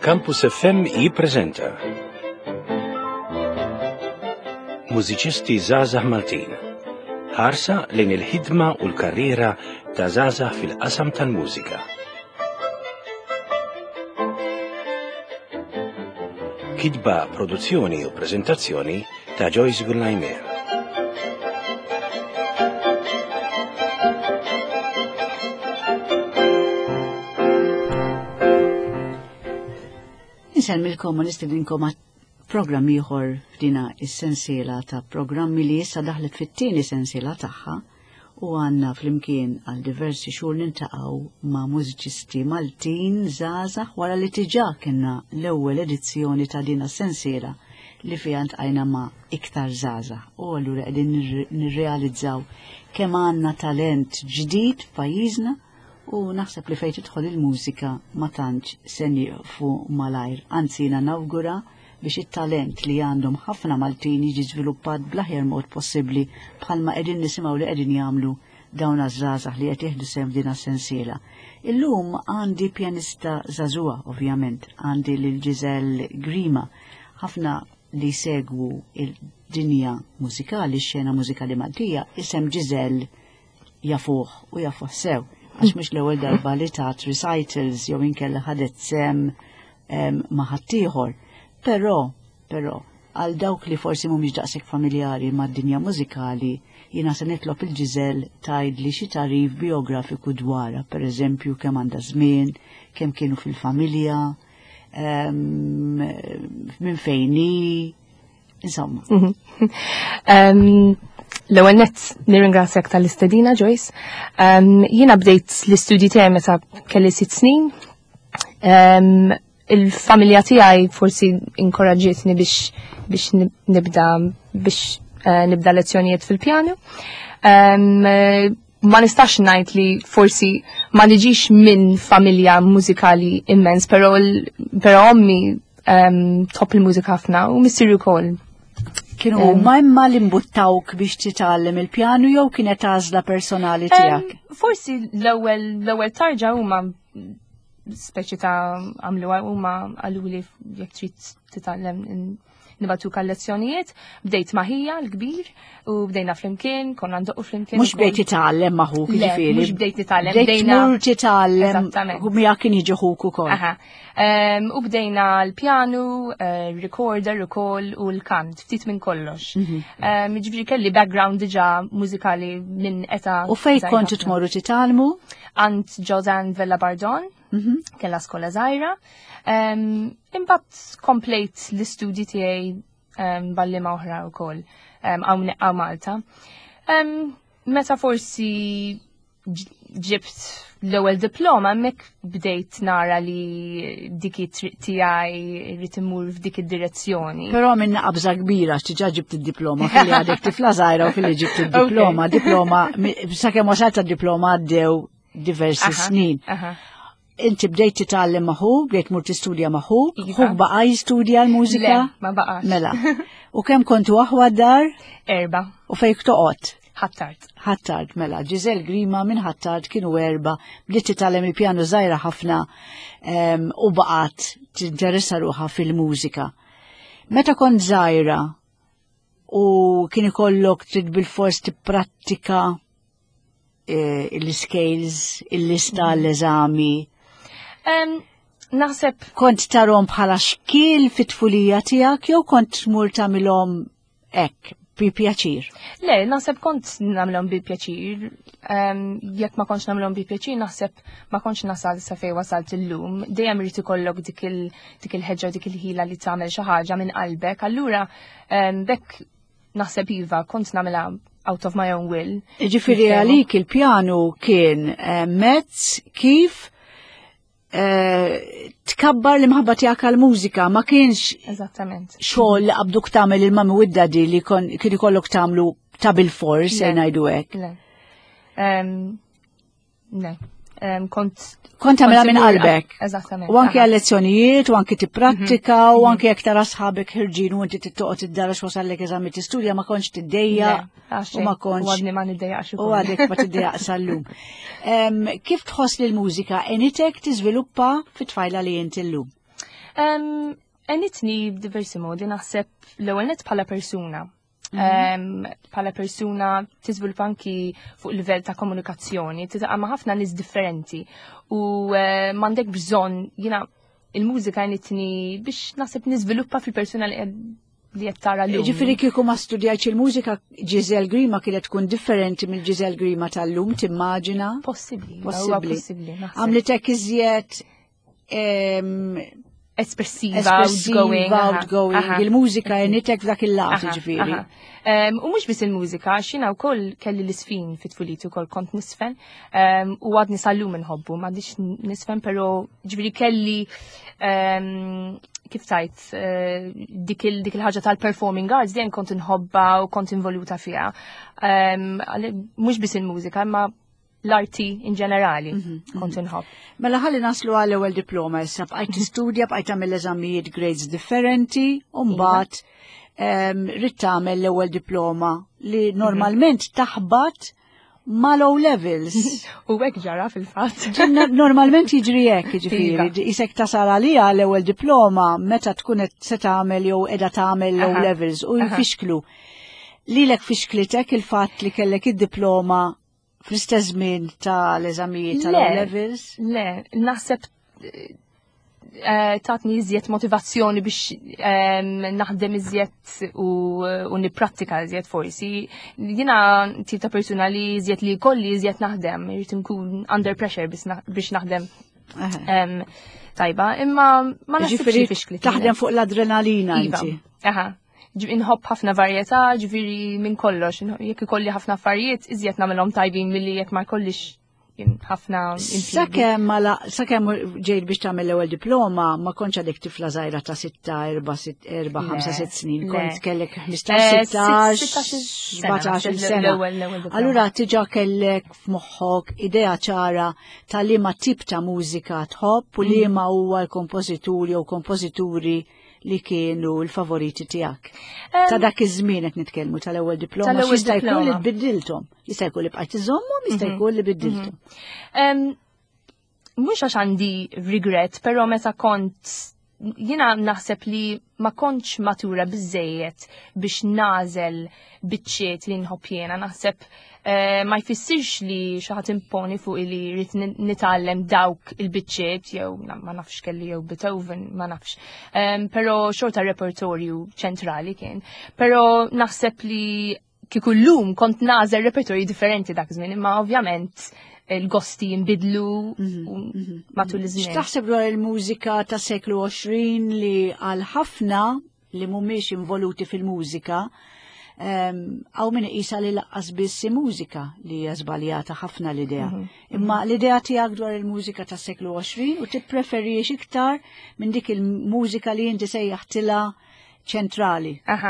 Campus FM jippreżenta Mużiċisti Żgħażagħ Maltin. Ħarsa lejn il-ħidma u l-karriera ta' żgħażagħ fil-qasam tal-mużika. Kitba, produzzjoni u preżentazzjoni ta' Joyce Gullajmer. Nselmilkom u nistidinkom għat programm ieħor f'dina is-sensiela ta' programmi li issa daħlet fit-tieni sensiela tagħha u għandna flimkien għal diversi xhur nintaqgħu ma' mużiċisti Maltin żgħażagħ wara li diġà kienna l-ewwel edizzjoni ta' dina sensiela li fiha ntqajna ma' iktar żgħażagħ u allura qegħdin nirrealizzaw kemm għandna talent ġdid f'pajjiżna u naħseb li fejn tidħol il-mużika ma tantx se nieqfu malajr, anzi nawgura biex it-talent li għandhom ħafna Maltin jiġi żviluppat bl-aħjar mod possibbli bħalma qegħdin nisimgħu li qegħdin jagħmlu dawn iż-żgħażagħ li qed jieħdu sehem f'din is-sensiela. Illum għandi pjanista żagħżugħa ovvjament, għandi lil Giselle Grima, ħafna li segwu il-dinja mużikali, x-xena mużikali Maltija, isem Giselle jafuh u jafuh sew. Għax mhux l-ewwel darba li tat recitals jew inkella ħadet sem ma' ħaddieħor. Però għal dawk li forsi mhumiex daqshekk familjari mad-dinja mużikali, jiena se nitlob il-Giselle tgħidli xi tarif biografiku dwarha, pereżempju kemm għandha żmien, kemm kienu fil-familja, minn fejn hi, insomma. L-ewwel nett nirringrazzjak tal-istedina, Joyce. Jiena bdejt l-istudji tiegħi meta kelli 6 snin. Il-familja tiegħi forsi inkoraġġietni biex nibda lezzjonijiet fil-pjanu. Ma nistax ngħid li forsi ma niġix minn familja mużikali immens, però ommi tħobb il-mużika ħafna u missieru wkoll. Kienu ma imma li mbuttawk biex titgħallem il-pjanu jew kienet għażla personali tiegħek? Forsi l-ewwel tarġa huma speċi ta' għamluha huma għaluli jekk trid titgħallem nibgħatuk lezzjonijiet, bdejt maħija l-kbir u bdejna flimkien, konna ndoqqu flimkien. Mhux bdejt titgħallem maħuk jiġifieri. Mhux bdejt nitgħallem, bdejna titgħallem u miegħek kien jiġi ħuk ukoll. U bdejna l-pjanu, recorder ukoll u l-kant, ftit minn kollox. Jiġifieri kelli background diġà mużikali minn eta. U fejn kontu tmorru titgħallmu? Għand Josanne Vella Bardon, kella skola żgħira. Imbagħad komplejt l-istudji tiegħi ballima oħra wkoll hawn Malta. Meta forsi ġibt l-ewwel diploma hemmhekk bdejt nara li dik it-triq tiegħi rrid imur f'dik id-direzzjoni. Però minna qabża kbira x'tiġà ġibt id-diploma kelli għadek tifla żgħira u kelli ġibt id-diploma. Diploma sakemm wasalt id-diploma għaddew diversi snin. Inti bdejt titgħallem maħu, bdejt mur tistudja maħu, ħuk baqa' jistudja l-mużika? Le, ma baqax. Mela. U kemm kontu waħwa d-dar? 4. U fejn toqgħod? Ħattart, mela. Giselle Grima minn Ħattart kienu 4, bdiet titgħallem il-pjanu żgħira ħafna u baqgħet tinteressa ruħha fil-mużika. Meta kont żgħira u kien ikollok trid bil-fors tipprattika l-scales, il-lista l-eżami. Naħseb kont tarhom bħala xkiel fit-tfulija tiegħek jew kont tmur tagħmilhom hekk bi pjaċir? Le, naħseb kont nagħmlhom bi pjaċir. Jekk ma kontx nagħmlhom bi pjaċir, naħseb ma kontx nasal sa fejn wasalt illum. Dejjem irid ikollok dik il-ħeġġa u dik il-ħila li tagħmel xi ħaġa minn qalbek. Allura bekk naħseb iva kont nagħmilha out of my own will. Ġifieri għalik il-pjanu kien mezz kif tkabbar l-imħabba tiegħek għall-mużika, ma kienx xogħol li qabduk tagħmel il-mami u d-dadi li kien ikollok tagħmlu ta' bil-fors se ngħidu hekk. Le. Kont tagħmilha minn qalbek. Eżattament. U anke għal-lezzjonijiet u anke tipprattika u anke jekk tara sħabek ħirġin u inti tittoqgħod iddarax wasallek eżami tistudja ma kontx tiddejja u ma kontx. U għadni ma niddejjaqx ukoll. U għadek ma tiddejjaq sal-lum. Kif tħoss li l-mużika enitek tiżviluppa fit-tfajla li inti llum? Enitni b'diversi modi naħseb l-ewwel net bħala persuna. Bħala persuna tiżviluppa anki fuq livell ta' komunikazzjoni, titaqa' ma' ħafna nies differenti u m'għandek bżonn jiena il-mużika enitni biex naħseb niżviluppa fil-persuna li qed tara llum. Ġifieri kieku ma studjajtx il-mużika Giselle Grima kienet tkun differenti mill Giselle Grima tal-lum timmaġina? Possibbli. Għamlitek iżjed espressiva, outgoing. Il-mużika jenitek f'dak il-lat ġifiri. U mhux biss il-mużika, xina wkoll kelli l-isfin fit-tfuliti wkoll kont nisfen u għadni sal-lum inħobbu, m'għadix nisfen però ġifieri kelli kif tajt dik il-ħaġa tal-performing arts dejjem kont inħobba u kont involuta fiha. Mhux biss il-mużika, imma l-arti in ġenerali kont inħobb. Mela ħalli naslu għal ewwel diploma issa bqajt tistudja bqajt tagħmel eżamijiet grades differenti u mbagħad rid tagħmel l-ewwel diploma li normalment taħbad mal-low levels. U hekk ġara fil-fatt. Normalment jiġri hekk jiġifieri, isek tasal għalija l-ewwel diploma meta tkun qed se tagħmel jew qiegħda tagħmel low levels u jfixklu. Lilek fixklitek il-fatt li kellek id-diploma fl-istess żmien tal-eżamijiet tal-levels? Le, naħseb tatni iżjed motivazzjoni biex naħdem iżjed u nipprattika iżjed forsi. Jiena tip ta' persuna li iżjed li kolli iżjed naħdem, irid nkun under pressure biex naħdem tajba, imma ma naħsibx li fixkli. Taħdem fuq l-adrenalina inti. Inħobb ħafna varjetà, ġifieri minn kollox, jekk ikolli ħafna affarijiet, iżjed nagħmelhom tajbin milli jekk ma jkollix ħafna Sakemm ġejt biex tagħmel l-ewwel diploma ma kontx għadek tifla żgħira ta' 6 snin, kont kellek 15-17 sena. Allura tiġa kellek f'moħħok idea ċara ta' liema tip ta' mużika tħobb u liema huwa l-kompożituri jew kompożituri li kienu l-favoriti tiegħek. Ta' dak iż-żmien qed nitkellmu tal-ewwel diploma jista' jkun li tbiddilthom. Jista' jkun li bqajt iżommhom, jista' jkun li biddilthom. Mhux għax għandi regret, però meta kont jiena naħseb li ma kontx matura biżejjed biex nażel biċċiet li nħobb jiena. Naħseb ma jfissirx li xi ħadd imponi fuq li rrid nitgħallem dawk il-biċċiet jew ma nafx kelli jew Beethoven ma nafx. Però xorta repertorju ċentrali kien. Però naħseb li kieku llum kont nażel repertorji differenti dak żmien, imma ovvjament il-gosti jinbidlu matul iż-żmien. X'taħseb dwar il-mużika ta' seklu 20 li għal ħafna li mhumiex involuti fil-mużika għaw minn qisha li laqqas biss mużika li hija żbaljata ħafna l-idea. Imma l-idea tiegħek dwar il-mużika tas seklu 20 u tippreferix iktar minn dik il-mużika li inti sejjaħtilha ċentrali.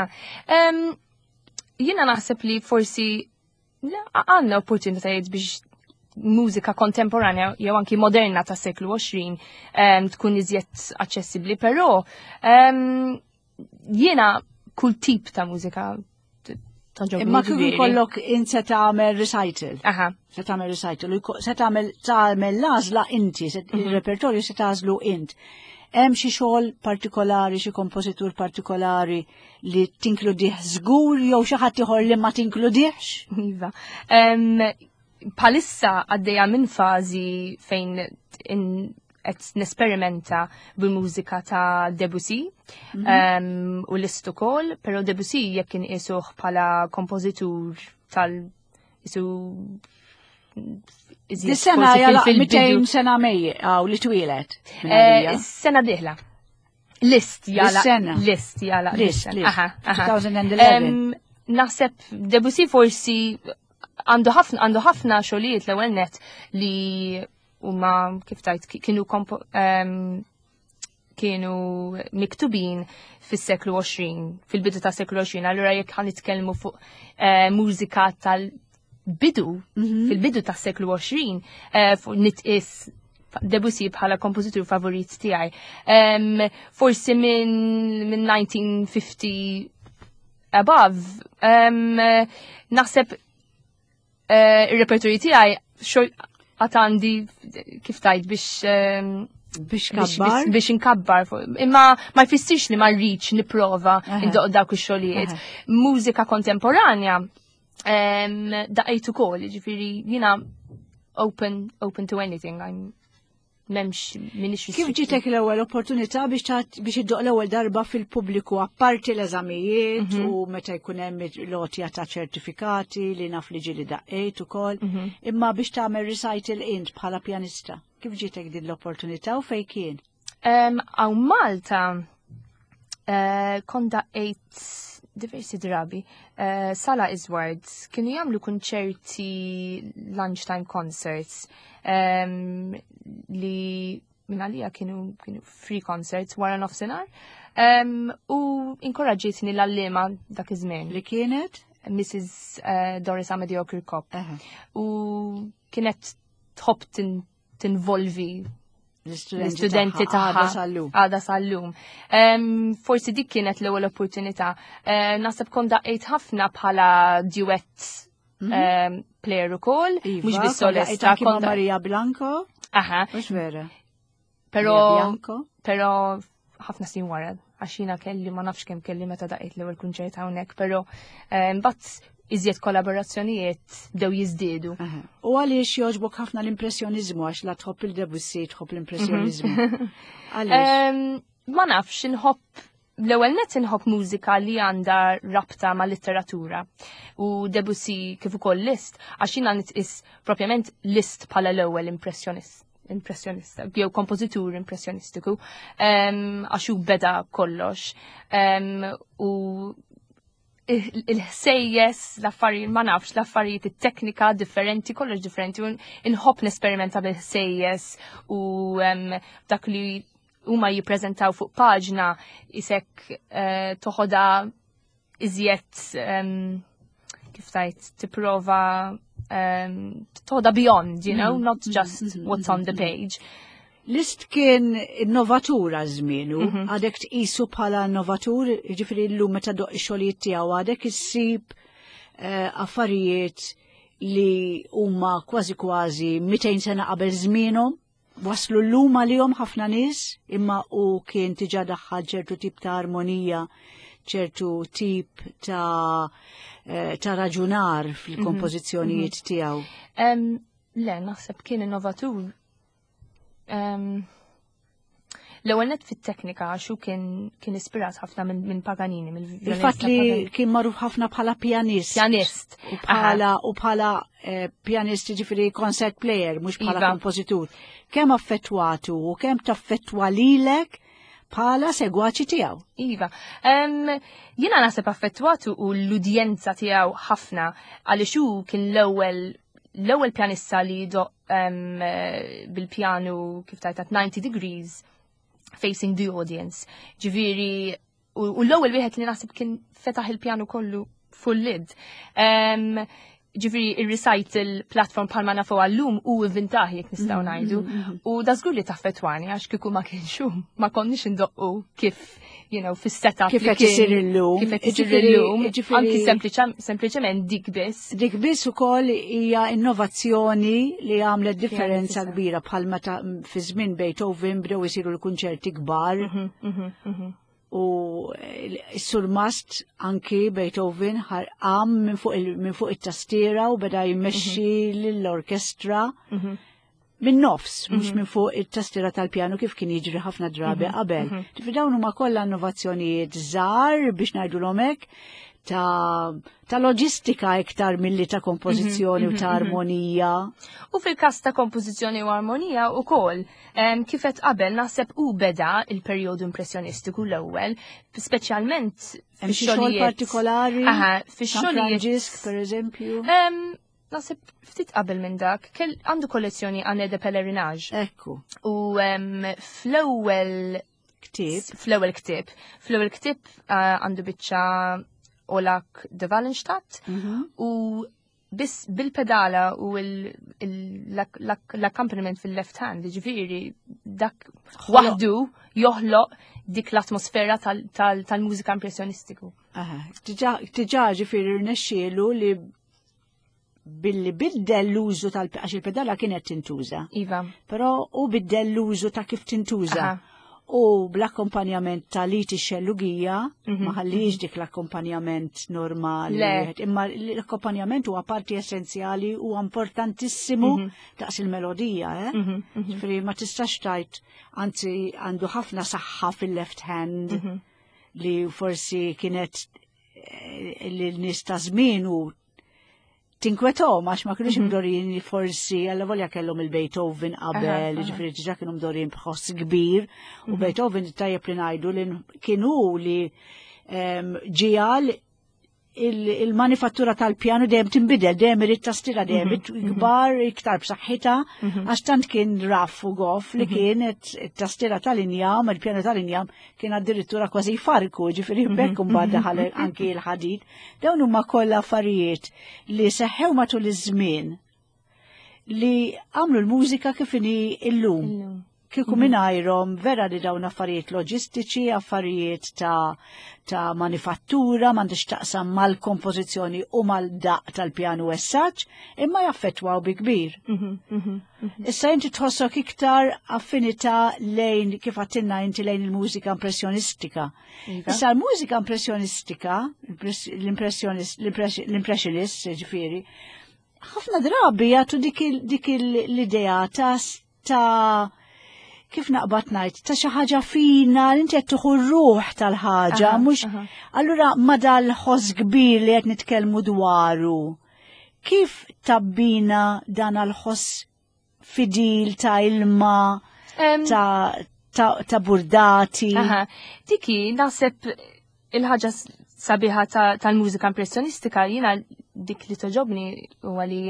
Jiena naħseb li forsi għandna opportunitajiet biex mużika kontemporanja jew anki moderna tas seklu 20 tkun iżjed aċċessibbli, però jiena kull tip ta' mużika imma kif ikollok se tagħmel recital. Se tagħmel recital, se tagħmel l-għażla inti, il-repertorju se tagħżlu int. Hemm xi xogħol partikolari, xi kompożitur partikolari li tinkludih żgur jew xi ħadd ieħor li ma tinkludihx? Iva. Bħalissa għaddejja minn fażi fejn qed nesperimenta bil-mużika ta' Debussy u Liszt ukoll, però Debussy jekk inqisuh bħala kompożitur tal-isu Dis-sena jala 200 sena mejjew li twilet. Sena diħla. Liszt jala. Liszt jala. 2011. Naħseb Debussy forsi għandu ħafna xogħlijiet l-ewwel net li huma kif tajt kienu miktubin fis-seklu 20, fil-bidu ta' seklu 20, allura jekk ħan nitkellmu fuq mużika tal-bidu, fil-bidu ta' seklu 20, fuq nitqis Debussy bħala kompożitur favorit tiegħi. Forsi minn 1950 above, naħseb ir-repertorju tiegħi għatandi kif tajt biex biex inkabbar. Imma ma jfissirx li ma rridx nipprova indoq dawk ix-xogħlijiet. Mużika kontemporanja daqajt ukoll, ġifieri jiena open to anything. Kif ġitek l-ewwel opportunità biex iddoq l-ewwel darba fil-pubbliku apparti l-eżamijiet u meta jkun hemm lotja ta' ċertifikati li naf li ġieli daqqejt ukoll, imma biex tagħmel recital int bħala pjanista. Kif ġitek din l-opportunità u fejn kien? Għaw Malta kont daqqejt diversi drabi. Sala Iswards kienu jagħmlu kunċerti lunchtime concerts li minn għalija kienu free concerts wara nofsinhar u inkoraġġitni l-allima dak iż-żmien. Li kienet? Mrs. Doris Amedio Kirkop. U kienet tħobb tinvolvi l-istudenti taħħa għada sal-lum. Forsi dik kienet l-ewwel opportunità. Naħseb kont daqqejt ħafna bħala duet player ukoll, mhux biss solista. Kien Maria Blanco? Aha. Mhux vera. Però ħafna snin wara, għax jiena kelli ma nafx kemm kelli meta daqqejt l-ewwel kunċert hawnhekk, però mbagħad iżjed kollaborazzjonijiet bdew jiżdiedu. U għaliex jogħġbok ħafna l-impressjonizmu għax la tħobb il-Debussy tħobb l-impressjonizmu. Ma nafx inħobb l-ewwel nett inħobb mużika li għandha rabta ma' litteratura. U Debussy kif ukoll Liszt għax jiena nitqis propjament Liszt bħala l-ewwel impressjonista, jew kompożitur impressjonistiku, għax hu beda kollox. U il-ħsejjes, l-affarijiet, ma nafx, l-affarijiet, it-teknika differenti, kollox differenti, inħobb nesperimenta bil-ħsejjes u dak li huma jippreżentaw fuq paġna isek toħoda iżjed kif tajt tipprova toħoda beyond, you know, not just what's on the page. Liszt kien innovatura żmienu, għadek tqisu bħala innovatur, ġifieri llum meta doq ix-xogħlijiet tiegħu għadek issib affarijiet li huma kważi 200 sena qabel żmienhom, waslu llum għalihom ħafna nies, imma u kien diġà daħħal ċertu tip ta' armonija, ċertu tip ta' raġunar fil-kompożizzjonijiet tiegħu. Le, naħseb kien innovatur. L-ewwel net fit-teknika għaxu kien ispirat ħafna minn Paganini. Il-fatt li kien magħruf ħafna bħala pjanist. U bħala pjanist ġifieri concert player, mhux bħala kompożitur. Kemm affettwatu u kemm taffettwa lilek bħala segwaċi tiegħu. Iva. Jiena naħseb affettwatu u l-udjenza tiegħu ħafna għaliex hu kien l-ewwel pjanista li doq bil-pjanu kif tajt at 90 degrees facing the audience. Ġifieri u l-ewwel wieħed li naħseb kien fetaħ il-pjanu kollu full lid. Ġifieri ir-recital platform bħalma nafu għallum u inventaħ jekk nistgħu ngħidu. U da żgur li taffettwani għax kieku ma kienx ma konniex indoqqu kif fis-setup kif qed isir illum. Kif qed isir illum. Anki sempliċement dik biss. Dik biss ukoll hija innovazzjoni li għamlet differenza kbira bħal meta fi żmien Beethoven bdew isiru l-kunċerti kbar. U s-sur Mast anki Beethoven ħarqam minn fuq it-tastiera u beda jmexxi l-orkestra minn nofs, mhux minn fuq it-tastiera tal-pjanu kif kien jiġri ħafna drabi qabel. Tifri dawn huma kollha innovazzjonijiet żgħar biex ngħidulhom hekk ta' loġistika iktar milli ta' kompożizzjoni u ta' armonija. U fil-każ ta' kompożizzjoni u armonija wkoll kif qed qabel naħseb u beda il-perjodu impressjonistiku l-ewwel, speċjalment fix-xogħol partikolari. Fix-xogħlijiet pereżempju. Naħseb ftit qabel minn dak, għandu kollezzjoni Année de Pèlerinage. Ekku. U fl-ewwel ktieb għandu biċċa Olak de Wallenstadt u biss bil-pedala u l-accompaniment fil-left hand, ġifieri dak waħdu joħloq dik l-atmosfera tal-mużika impressjonistiku. Tiġa ġifieri rnexxielu li billi biddel l-użu għax il-pedala kienet tintuża. Iva. Però u biddel l-użu ta' kif tintuża. U bl-akkompanjament ta' li tixxellugija, ma ħallix dik l-akkompanjament normali. Imma l-akkompanjament huwa parti essenzjali u importantissimu daqs il-melodija, Ġifieri ma tistax tajt, anzi għandu ħafna saħħa fil-left hand li forsi kienet l-nies ta' żmien u tinkwetom, għax ma kienux mdorin forsi, għalla volja kellhom il-Beethoven qabel, ġifiri ġa kienu mdorin bħoss kbir, u Beethoven tajjeb li ngħidu li kienu li ġial il-manifattura tal-pjano dejjem tinbidel, dejjem irid tastiera dejjem kbar iktar b'saħħitha, għax tant kien raff u goff li kienet it-tastiera tal-injam, il-pjano tal-injam kien addirittura kważi jfarku, ġifieri bekk imbagħad daħal anki l-ħadid. Dawn huma kollha affarijiet li seħħew matul iż-żmien li għamlu l-mużika kif inhi llum. Kieku mingħajrhom vera li dawn affarijiet loġistiċi, affarijiet ta' manifattura, m'għandix taqsam mal-kompożizzjoni u mal-daq tal-pjanu essaġġ, imma jaffettwaw bi kbir. Issa inti tħossok iktar affinità lejn kif għattinna inti lejn il-mużika impressjonistika. Issa l-mużika impressjonistika, l-impressionist, ġifieri, ħafna drabi jagħtu dik l-idea ta' kif naqbad ngħid, ta' xi ħaġa fina li inti qed tieħu r-ruħ tal-ħaġa, mhux allura ma dal-ħoss kbir li qed nitkellmu dwaru. Kif tabbina dan għall-ħoss fidil ta' ilma, ta' burdati? Diki naħseb il-ħaġa sabiħa tal-mużika impressjonistika jiena dik li toġobni huwa li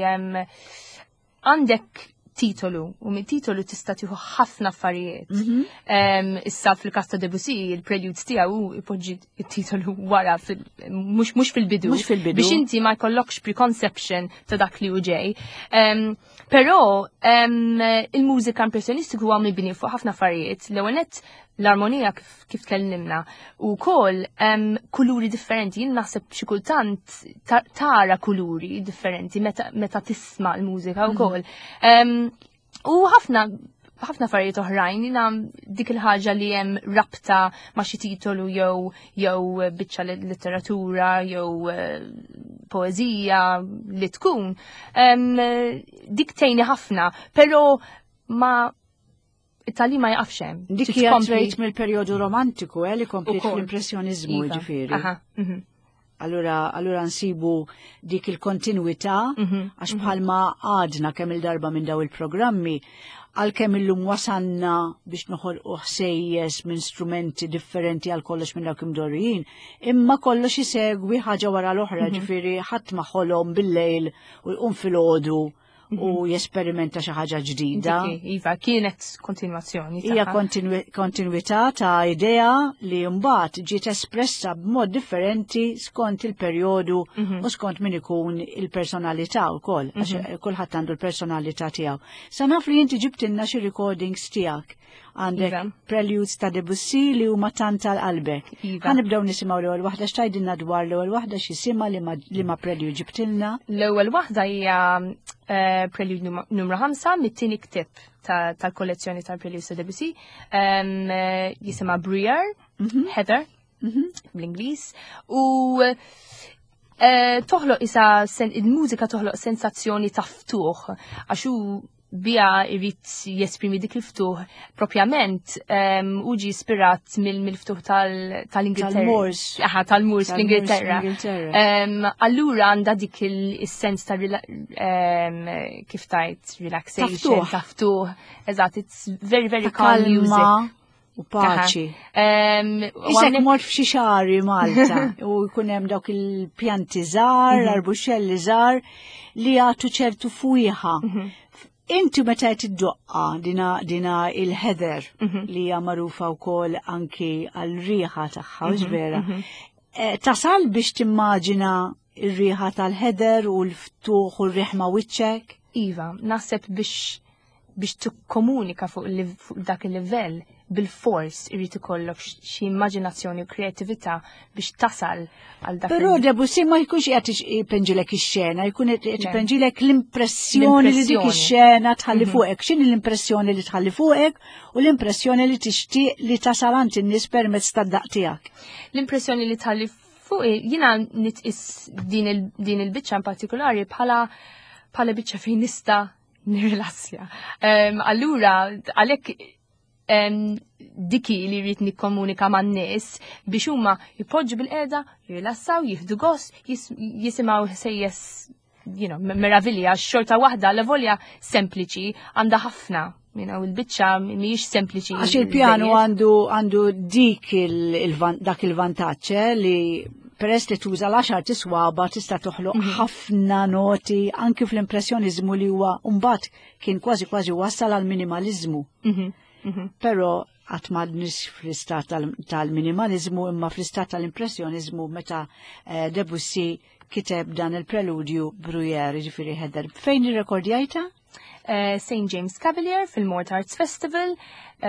għandek titolu, u minn titolu tista' tieħu ħafna affarijiet. Issa fil-każ ta' Debussy, il-preludes tiegħu ipoġġi t-titolu wara mhux fil-bidu. Biex inti ma jkollokx preconception ta' dak li hu ġej. Però il-mużika impressjonistika huwa mibni fuq ħafna affarijiet. L-ewwel nett l-armonija kif tkellimna u wkoll kuluri differenti. Jien naħseb xi kultant tara kuluri differenti meta tisma' l-mużika wkoll. U ħafna affarijiet oħrajn, jiena dik il-ħaġa li hemm rabta ma' xi titolu jew biċċa letteratura jew poeżija li tkun dik tgħinni ħafna, però it-tali ma jaqafxem. Dik hija trejt mill-perjodu romantiku li komplit l-impressjonizmu ġifieri. Allura nsibu dik il-kontinuità għax bħalma għadna kemm il-darba minn daw il-programmi għalkemm illum wasanna biex noħolqu ħsejjes minn strumenti differenti għal kollox minn dawk imdorrijin, imma kollox isegwi ħaġa wara l-oħra, ġifieri ħadd ma ħolhom bil-lejl u jqum filgħodu u jesperimenta xi ħaġa ġdida. Iva, kienet kontinwazzjoni. Hija kontinwità ta' idea li mbagħad ġiet espressa b'mod differenti skont il-perjodu u skont min ikun il-personalità wkoll, għax kulħadd għandu l-personalità tiegħu. Sa naf li inti ġibtilna xi recordings tiegħek. Għandek preludes ta' Debussy li huma tant tal-qalbek. Ħanibdew nisimgħu l-ewwel waħda x'tgħidilna dwar l-ewwel waħda x'isima li ma prelude ġibtilna. L-ewwel waħda hija prelude numru 5 mit-tieni ktieb tal-kollezzjoni tal-preludes ta' Debussy. Jisimha Briar, Heather bl-Ingliż. U toħloq il-mużika toħloq sensazzjoni ta' ftuħ għax hu bija irrit jesprimi dik il-ftuħ propjament uġi ispirat mill-ftuħ tal-Ingilterra. Tal-Moors fl-Ingilterra. Allura għandha dik il-sens ta' kif tajt relaxation, ta' ftuħ. Eżatt, it's very, very calm music. U paċi. Isek mort f'xi xari Malta u jkun hemm dawk il-pjanti żgħar, arbuxxelli żgħar li jagħtu ċertu fwieħa. Inti meta tiddoqqa dina il-heather li hija magħrufa wkoll anki għall-riħa tagħha vera. Tasal biex timmaġina r-riħa tal-heather u l-ftuħ u r-riħma wiċċek? Iva, naħseb biex tikkomunika fuq dak il-livell bil-fors irrid ikollok xi immaġinazzjoni u kreatività biex tasal għal dak. Però Debussy ma jkunx qed jippenġilek ix-xena, jkun qed jippenġilek l-impressjoni li dik ix-xena tħalli fuqek. X'inhi l-impressjoni li tħalli fuqek u l-impressjoni li tixtieq li tasal għand in-nies permezz tad-daqq tiegħek. L-impressjoni li tħalli fuq jiena nitqis din il-biċċa in partikolari bħala biċċa fejn nista' nirrilassja. Allura għalhekk diki li rrit nikkomunika man nies biex huma jipoġġu bil-qeda, jirrilassaw, jieħdu gost, jisimgħu sejjes meravilja, xorta waħda la volja sempliċi għandha ħafna. Il-biċċa mhijiex sempliċi. Għax il-pjano għandu dak il-vantaġġ li peress li tuża l-10 tiswaba tista' toħloq ħafna noti anke fl-impressjoniżmu li huwa mbagħad kien kważi wassal għal minimaliżmu. Però qatt m'għadniex fl-istat tal-minimaliżmu imma fl-istat tal-impressjonizmu meta Debussy kiteb dan il-preludju Bruyère, ġifieri ħedder. Fejn irrekordjajta? St. James Cavalier fil-Mort Arts Festival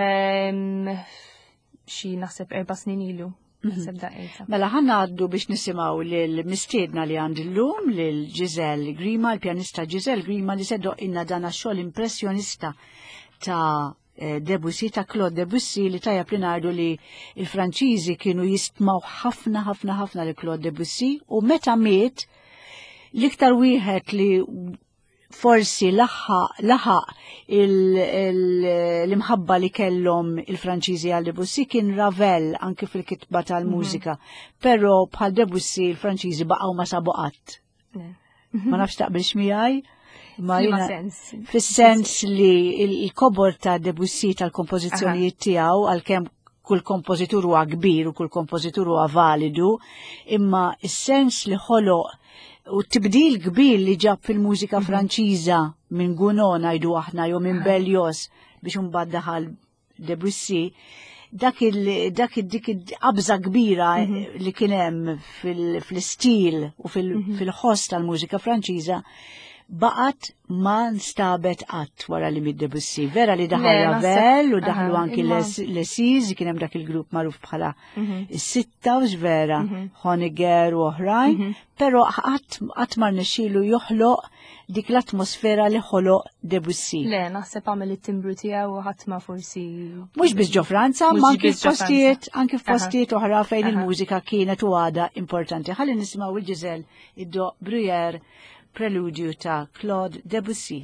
xi naħseb 4 snin ilu. Mela ħanna għaddu biex nisimaw l-mistiedna li għandi l-lum l-Giselle Grima, l-pjanista Giselle Grima li seddoq inna dana xogħol impressjonista ta' Debussy, ta' Claude Debussy li tajja plinardu li il-Franċiżi kienu jistmaw ħafna li Claude Debussy u meta miet l-iktar wieħed li forsi laħaq l-imħabba li kellhom il-Franċiżi għal Debussy kien Ravel anke fil-kitba tal-mużika, però bħal Debussy il-Franċiżi baqgħu ma sabu qatt. Ma nafx taqbilx miegħi? Fis-sens li il-kobor ta' Debussy tal-kompożizzjonijiet tiegħu għalkemm kull kompożitur huwa kbir u kull kompożitur huwa validu, imma is-sens li ħoloq u t-tibdil kbir li ġab fil-mużika Franċiża minn Gounod ngħidu aħna jew minn Berlioz biex imbagħad daħal Debussy, dik qabża kbira li kien hemm fil-istil u fil-ħoss tal-mużika Franċiża baqat ma nstabet qatt wara li mid-Debussy. Vera li daħal Ravel u daħlu anki l-Esiz, kien hemm dak il-grupp magħruf bħala is-sitta u vera Honegger u oħrajn, però qatt ma rnexxielu joħloq dik l-atmosfera li ħoloq Debussy. Le, naħseb għamel it-timbru tiegħu ħadd ma forsi. Mhux biss ġo Franza, ma anke f'postijiet oħra fejn il-mużika kienet u għada importanti. Ħalli nisimgħu il-Giselle id-do Bruyère Preludju ta' Claude Debussy.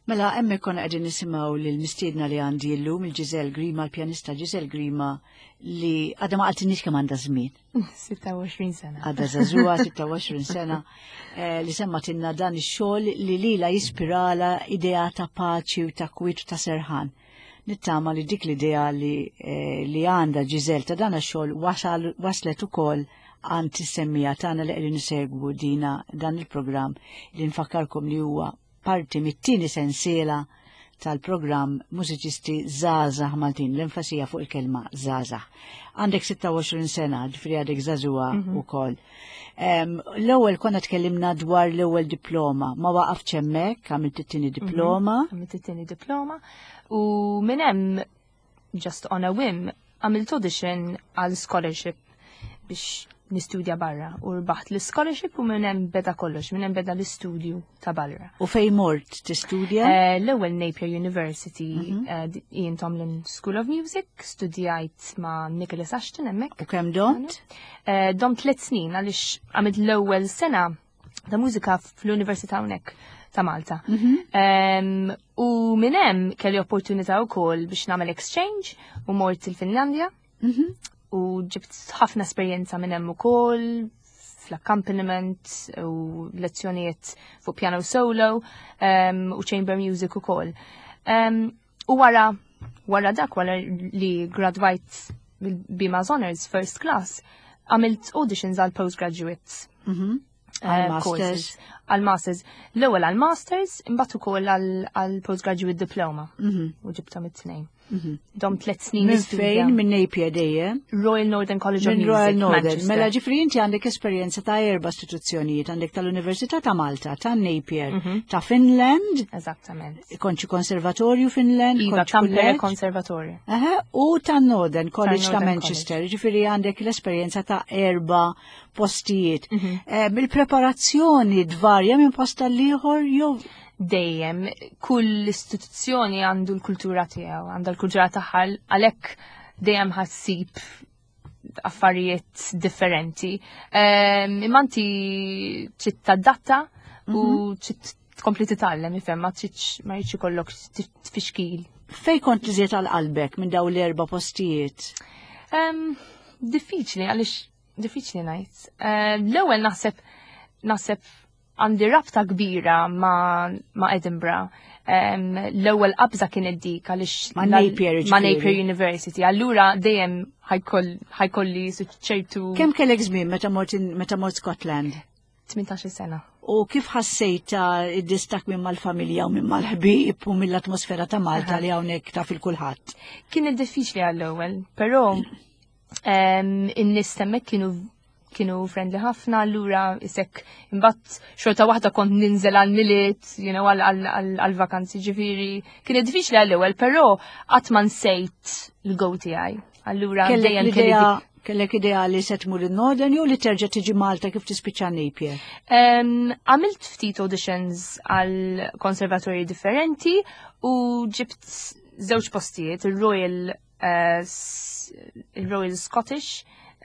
Mela, emme konna għedin nisimaw l-mistiedna li għandi l-lum, il-Giselle Grima, l-pjanista Giselle Grima, li għadha ma għaltinix kemm għandha żmien. 26 sena. Għadha żagħżugħa 26 sena li semmatilna dan ix-xogħol li lila jispirala idea ta' paċi u ta' kwit ta' serħan. Nittama li dik l-idea li għandha Giselle ta' dan ix-xogħol waslet ukoll għand is-semmija tagħna li qegħdin nisegwu dina dan il-programm li nfakkarkom li huwa parti mit-tieni sensiela tal-programm Mużiċisti Żgħażagħ Maltin, l-enfasija fuq il-kelma żgħażagħ. Għandek 26 sena, ġifieri għadek żagħżugħa wkoll. L-ewwel konna tkellimna dwar l-ewwel diploma, ma waqafx hemmhekk, għamilt it-tieni diploma. Għamilt it-tieni diploma u minn hemm just on a whim għamilt audition għal scholarship biex nistudja barra u rbaħt l-scholarship u minn hemm beda kollox, minn hemm beda l-istudju ta' barra. U fejn mort tistudja? L-ewwel Napier University, Ian Tomlin School of Music, studjajt ma' Nicholas Ashton hemmhekk. U kemm domt? Domt 3 snin għaliex għamilt l-ewwel sena ta' mużika fl-Università hawnhekk ta' Malta. U minn hemm kelli opportunità wkoll biex nagħmel exchange u mort il-Finlandja. U ġibt ħafna esperjenza minn hemm ukoll fl-accompaniment u lezzjonijiet fuq piano solo u chamber music ukoll. U wara dak wara li gradwajt bil-BMA's Honors First Class għamilt auditions għal postgraduates. Għal-masters. Għal-masters. L-ewwel għal-masters imbagħad ukoll għal-postgraduate diploma. U ġibtom it-tnejn. Dom 3 snin. Minn fejn? Minn Napier dejjem? Royal Northern College of Music. Royal Northern. Mela ġifri inti għandek esperjenza ta' 4 istituzzjonijiet, għandek tal-Università ta' Malta, ta' Napier, ta' Finland. Eżattament. Konċi konservatorju Finland. Iva, Tampere Konservatorju. U ta' Northern College ta' Manchester. Ġifri għandek l-esperjenza ta' 4 postijiet. Bil-preparazzjoni dvarja minn posta l-ieħor jew dejjem kull istituzzjoni għandu l-kultura tiegħu, għandha l-kultura tagħha għalhekk dejjem ħassib affarijiet differenti. Imma inti trid tadatta u trid tkompli titgħallem ifhem ma jridx ikollok tfixkil. Fejn kont iżjed għal qalbek minn dawn l-4 postijiet? Diffiċli għaliex diffiċli ngħid. L-ewwel naħseb għandi rabta kbira ma' Edinburgh. L-ewwel qabża kienet dik għaliex ma' Napier University. Allura dejjem ħajkolli ċertu. Kemm kellek żmien meta mort Scotland? 18 sena. U kif ħassejta id-distak minn mal-familja u minn mal-ħbieb u mill-atmosfera ta' Malta li hawnhekk ta' fil-kulħadd? Kienet diffiċli għall-ewwel, però in-nies hemmhekk kienu friendly ħafna, allura isek imbagħad xorta waħda kont ninżel għall-miliet, għall-vakanzi ġifieri. Kienet diffiċli għall-ewwel, però qatt ma nsejt l-go tiegħi. Allura dejjem kellek idea li se tmur in-Northern jew li terġa' tiġi Malta kif tispiċċa Napier? Għamilt ftit auditions għal konservatorji differenti u ġibt żewġ postijiet, il-Royal Scottish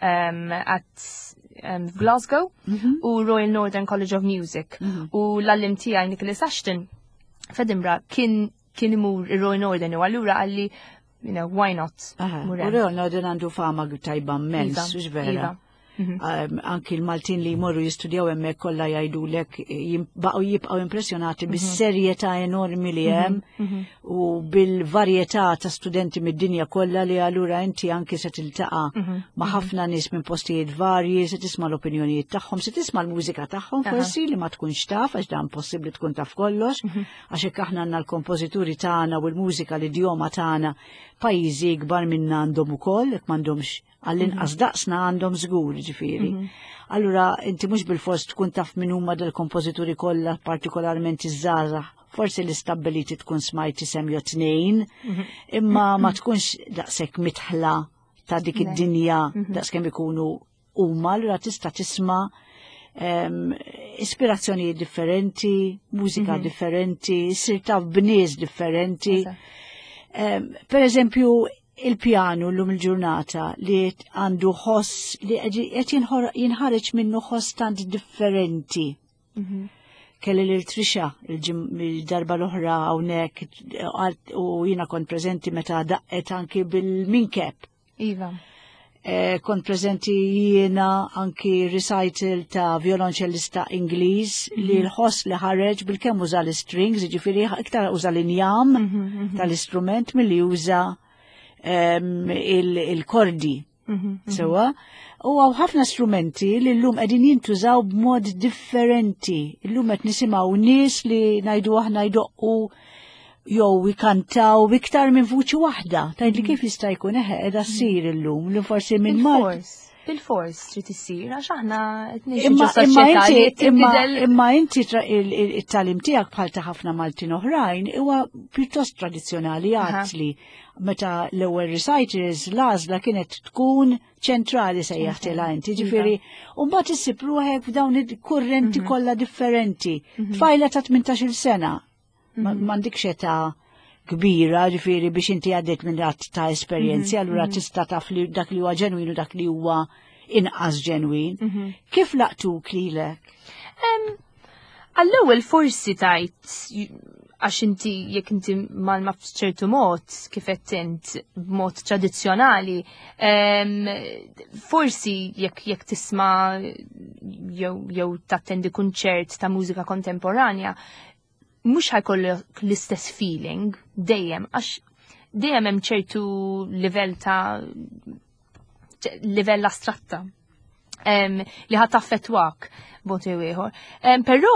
at Glasgow u Royal Northern College of Music u l-allim tiegħi Nicholas Ashton f'Edinburgh kien imur ir-Royal Northern u allura għalli why not? U Royal Northern għandu fama tajba mens, vera. Anki l-Maltin li jmorru jistudjaw hemmhekk kollha jgħidulek jibqgħu impressjonati bis-serjetà enormi li hemm u bil-varjetà ta' studenti mid-dinja kollha li allura inti anki se tiltaqa' ma' ħafna nies minn postijiet varji, se tisma' l-opinjonijiet tagħhom, se tisma' l-mużika tagħhom forsi li ma tkunx taf għax dan possibbli tkun taf kollox, għax hekk aħna għandna l-kompożituri tagħna u l-mużika l-idjoma tagħna pajjiżi kbar minna għandhom ukoll, jekk m'għandhomx għall-inqas daqsna għandhom żgur ġifieri. Allura inti mhux bil-fors tkun taf min huma dal-kompożituri kollha partikolarment iż-żgħażagħ, forsi l-istabbiliti tkun smajt isem jew 2, imma ma tkunx daqshekk mitħla ta' dik id-dinja daqskemm ikunu huma, allura tista' tisma' ispirazzjonijiet differenti, mużika differenti, issir taf b'nies differenti. Per eżempju, il-pjanu l-lum il-ġurnata li għandu ħoss li qed jinħareġ minnu ħoss tant differenti. kelli l-irtrixa il-darba l-oħra hawnhekk u jiena kont preżenti meta daqqet anki bil-minkep. Iva. Kont preżenti jiena anki recital ta' violonċellista Ingliż li l-ħoss li ħareġ bil-kemm uża l-strings, ġifieri iktar uża l-injam tal-istrument milli uża il-kordi. Sewa, u għaw ħafna strumenti li l-lum għedin jintużaw b'mod differenti. L-lum għed nisimaw nis li najdu aħna jdoqqu jew ikantaw iktar minn vuċi waħda. Tajt li kif jista' jkun edha ssir l-lum li forsi minn Bil-fors trid issir għax aħna qed niġu soċjetà imma inti it-talim tiegħek bħal ta' ħafna Maltin oħrajn huwa pjuttost tradizzjonali għadli. Meta l-ewwel recitals l-għażla kienet tkun ċentrali sejjaħtilha inti, ġifieri, u mbagħad issib ruħek f'dawn il-kurrenti kollha differenti. Tfajla ta' 18-il sena. M'għandikx età kbira, ġifieri biex inti għaddejt minn rat ta' esperjenzi, allura tista' taf li dak li huwa ġenwin u dak li huwa inqas ġenwin. Kif laqtuk lilek? Għall-ewwel forsi tajt għax inti jekk inti malma f'ċertu mod kif qed int b'mod tradizzjonali, forsi jekk tisma' jew tattendi kunċert ta' mużika kontemporanja, mhux ħajkollok l-istess feeling dejjem għax dejjem hemm ċertu livell astratta li ħadd taffettwak b'mod jew ieħor. Però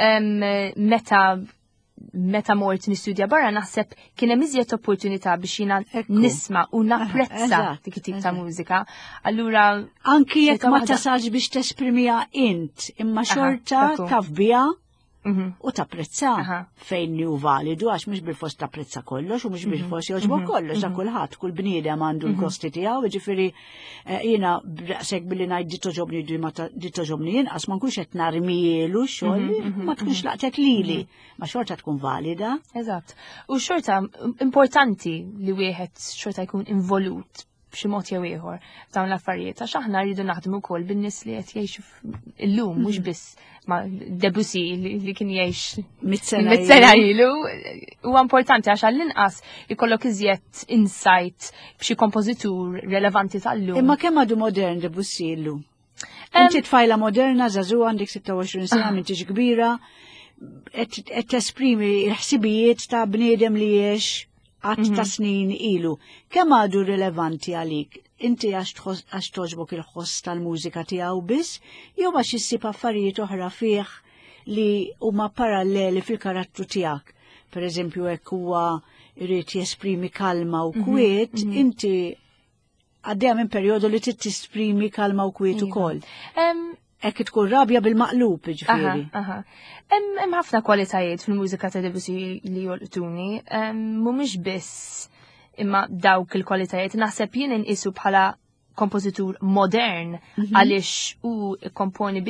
meta mort nistudja barra naħseb kien hemm iżjed opportunità biex jiena nisma' u napprezza dik it-tip ta' mużika. Allura anki jekk ma tasalx biex tesprimiha int, imma xorta taf biha u tapprezza fejn hu validu għax mhux bil-fors tapprezza kollox u mhux bil-fors jogħġbok kollox ta' kulħadd, kull bniedem għandu l-kosti tiegħu, jiġifieri jiena b'daqshekk billi ngħid ditoġobni inqas ma nkunx qed narmielu x-xogħol ma tkunx laqtet lili, ma xorta tkun valida. Eżatt. U xorta importanti li wieħed xorta jkun involut b'xi mod jew ieħor dawn l-affarijiet għax aħna rridu naħdmu wkoll bin-nies li qed jgħixu illum mhux biss ma' Debussy li kien jgħix mit-sena ilu. Huwa importanti għax għall-inqas ikollok iżjed insight b'xi kompożitur relevanti tal-lum. Imma kemm għadu modern Debussy illum? Inti tfajla moderna żagħżugħa għandek 26 sena m'intix kbira qed tesprimi l-ħsibijiet ta' bniedem li jgħix għat ta' snin ilu. Kemm għadu rilevanti għalik? Inti għax toġbok il-ħoss tal-mużika tiegħu biss, jew għax issib affarijiet oħra fih li huma paralleli fil-karattru tiegħek. Pereżempju hekk huwa jrid jesprimi kalma u kwiet, inti għaddejja minn perjodu li trid tisprimi kalma u kwiet ukoll. Ekk tkun rabja bil-maqlub, ġifieri. Hemm ħafna kwalitajiet fil-mużika ta' Debussy li jolqtuni, mhumiex biss imma dawk il-kwalitajiet naħseb jien inqisu bħala kompożitur modern għaliex hu komponi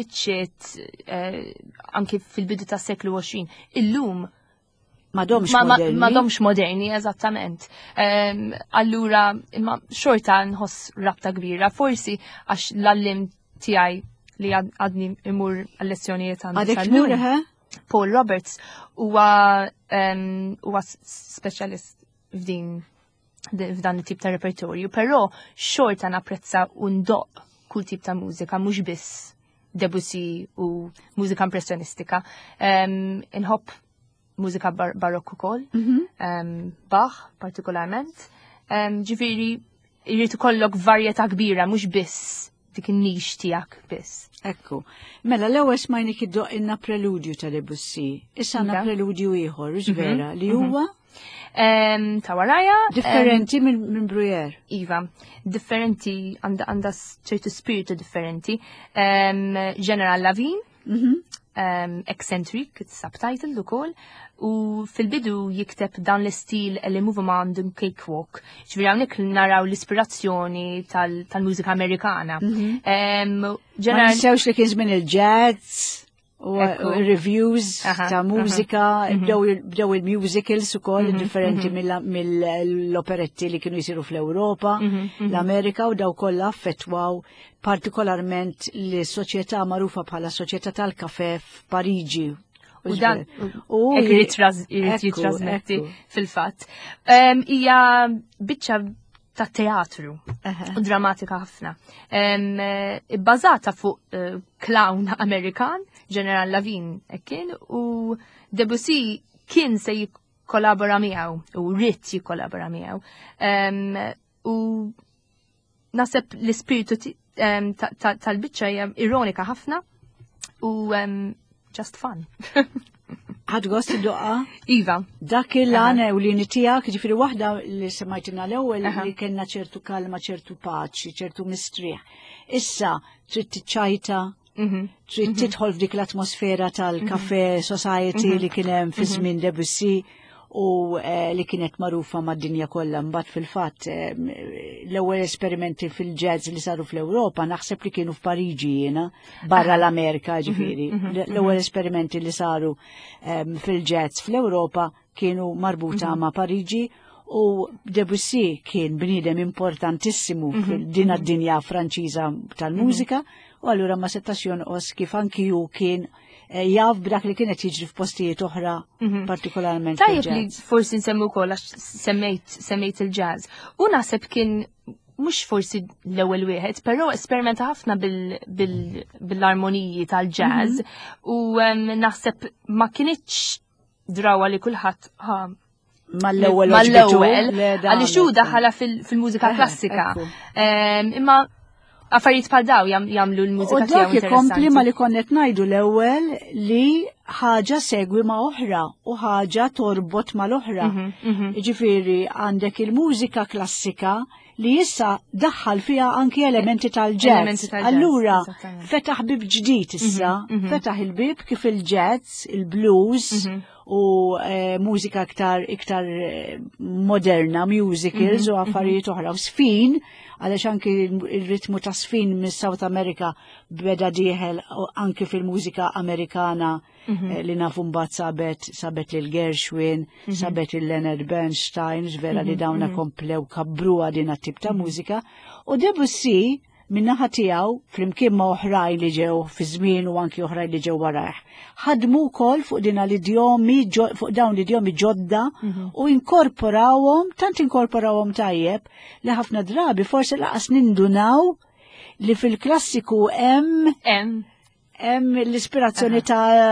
biċċiet anke fil-bidu tas-seklu 20. Illum M'għadhomx moderni, eżattament. Allura imma xorta nħoss rabta kbira, forsi għax l-allim tiegħi li għadni imur għall-lezzjonijiet għandhom. Paul Roberts huwa speċjalist f'dan it-tip ta' repertorju, però xorta napprezza u ndoq kull tip ta' mużika, mhux biss Debussy u mużika impressjonistika. Inħobb mużika barokku ukoll, Bach partikolarment. Ġifieri jrid ikollok varjetà kbira mhux biss dik in-nix tiegħek biss. Ekku. Mela l-ewwel smajnik iddoqilna preludju ta' Debussy. Issa għandna preludju ieħor, vera, li huwa ta' waraja. Differenti minn Bruyère. Iva, differenti għandha ċertu spiritu differenti. General Lavin, Eccentric, subtitle ukoll, u fil-bidu jikteb dan l-istil li move around in cakewalk. Ġifieri hawnhekk naraw l-ispirazzjoni tal-mużika Amerikana. Ma nistgħux li kien żmien il-jazz u reviews ta' mużika, bdew il-musicals ukoll differenti mill-operetti li kienu jsiru fl-Ewropa, l-Amerika, u daw kollha affettwaw partikolarment l-soċjetà magħrufa bħala soċjetà tal-kafè f'Pariġi. U dan U irrid ekku, jitrasmetti ekku. fil-fatt. Hija biċċa ta' teatru u drammatika ħafna. Bbażata fuq clown Amerikan, General Lavin kien, u Debussy kien se jikkollabora miegħu u rrid jikkollabora miegħu. U naħseb l-ispiritu tal-biċċa hija ironika ħafna u just fun. Ħad gost id-doqqa? Iva. Dak il-għana u li nitijak, ġifiri wahda li semajtina l-ewel li kena ċertu kalma, ċertu paċi, ċertu mistriħ. Issa, trid tiċċajta, trid tidħol f'dik l-atmosfera tal-Cafe Society li kienem fi żmien Debussy u li kienet marufa mad-dinja kollha. Mbagħad fil-fatt l-ewwel esperimenti fil-jazz li saru fl-Ewropa naħseb li kienu f'Pariġi jiena barra l-Amerika ġifieri. L-ewwel esperimenti li saru fil-jazz fl-Ewropa kienu marbuta ma' Pariġi u Debussy kien bniedem importantissimu fil-din d-dinja Franċiża tal-mużika u allura ma setax jonqos kif anki hu kien jaf b'dak li kienet jiġri f'postijiet oħra partikolarment. Tajjeb li forsi nsemmu wkoll għax semmejt il-jazz. U naħseb kien mhux forsi l-ewwel wieħed, però esperimenta ħafna bil-armoniji tal-jazz u naħseb ma kienitx drawa li kulħadd mal-ewwel għaliex hu daħala fil-mużika klassika. Imma affarijiet bħal daw jagħmlu l-mużika tiegħu interessanti. U dak ikompli ma li konnet ngħidu l-ewwel li ħaġa segwi ma' oħra u ħaġa torbot mal-oħra. Ġifieri għandek il-mużika klassika li issa daħħal fiha anki elementi tal-jazz. Allura fetaħ bib ġdid issa, fetaħ il-bib kif il-jazz, il-blues u mużika iktar moderna, musicals u affarijiet oħra. U sfin, għaliex anki il-ritmu ta' sfin mis South America beda dieħel anki fil-mużika Amerikana li nafu mbagħad sabet lil Gershwin, sabet il Leonard Bernstein, ġvera li dawna komplew kabruha din tip ta' mużika. U Debussy minnaħa tiegħu flimkien ma' oħrajn li ġew fi żmien u anki oħrajn li ġew warajh. Ħadmu wkoll fuq din l-idjomi fuq dawn l-idjomi ġodda u inkorporawhom tajjeb li ħafna drabi forsi laqas nindunaw li fil-klassiku hemm l-ispirazzjoni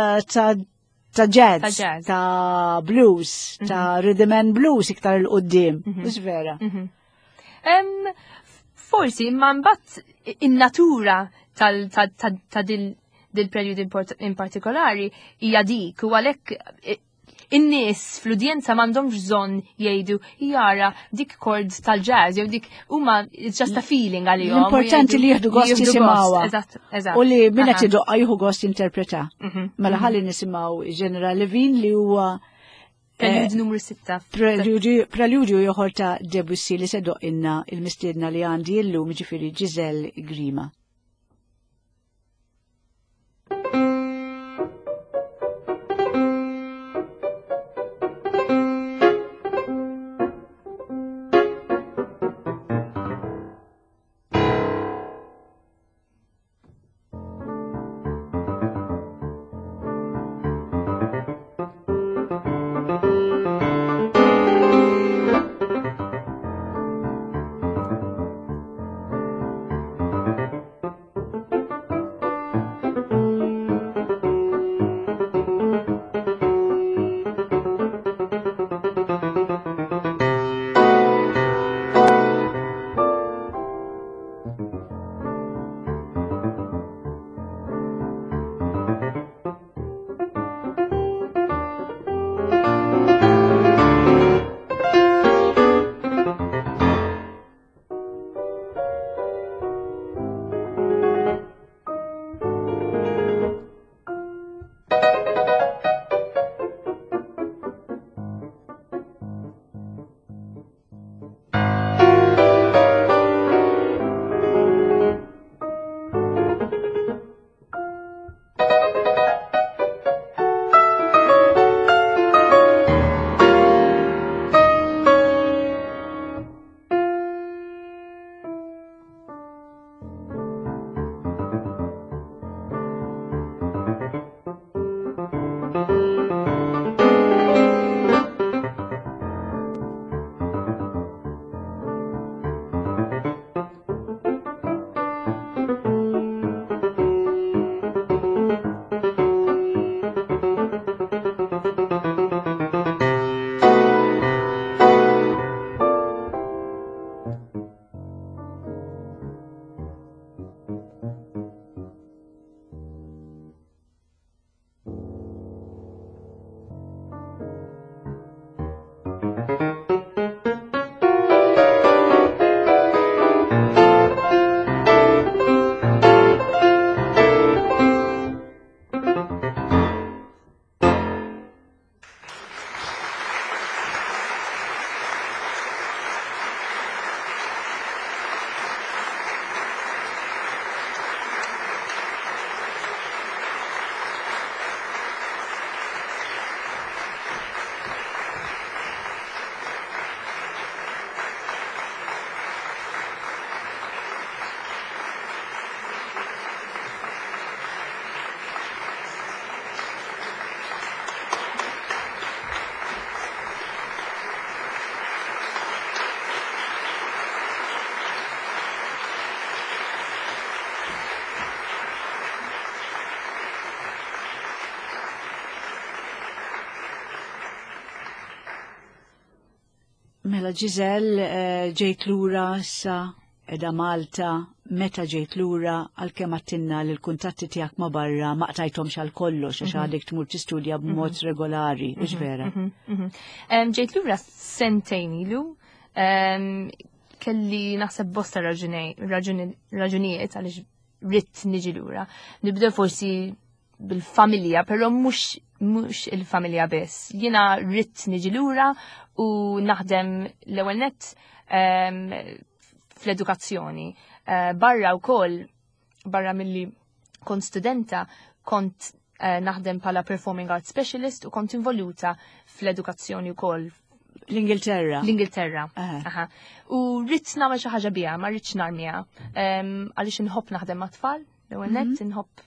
ta' jazz, ta' blues, ta' rhythm and blues iktar il-qoddim. Mhux vera. Forsi, imma mbagħad in-natura ta' dil-perjud in partikolari hija dik u għalhekk in-nies fl-udjenza m'għandhomx bżonn jgħidu jara dik kord tal-jazz jew dik huma just a feeling għalihom. L-importanti li jieħdu gost jisimgħuha. Eżatt. U li min qed idoqqa jieħu gost interpreta. Mela ħalli nisimgħu General Levin li huwa Prelude numru 6. Preludju joħor ta' Debussy li se doqinna il-mistiedna li għandi illum ġifieri Giselle Grima. Mela Giselle, ġejt lura sa edha Malta, meta ġejt lura għal-kemm għattinna l-kuntatti tiegħek ma' barra ma qtajthomx għal kollox għax għadek tmur tistudja b'mod regolari, mhux vera. Ġejt lura sentejn ilu, kelli naħseb bosta raġunijiet għaliex ritt niġi lura. Nibdew forsi bil-familja, però mhux il-familja biss. Jiena ritt niġi lura u naħdem l-ewwel nett fl-edukazzjoni. Barra wkoll, barra milli kont studenta, kont naħdem bħala performing arts specialist u kont involuta fl-edukazzjoni wkoll. L-Ingilterra. U rrid nagħmel xi ħaġa biha, ma rridx narmiha. Għaliex inħobb naħdem ma' tfal, l-ewwel nett inħobb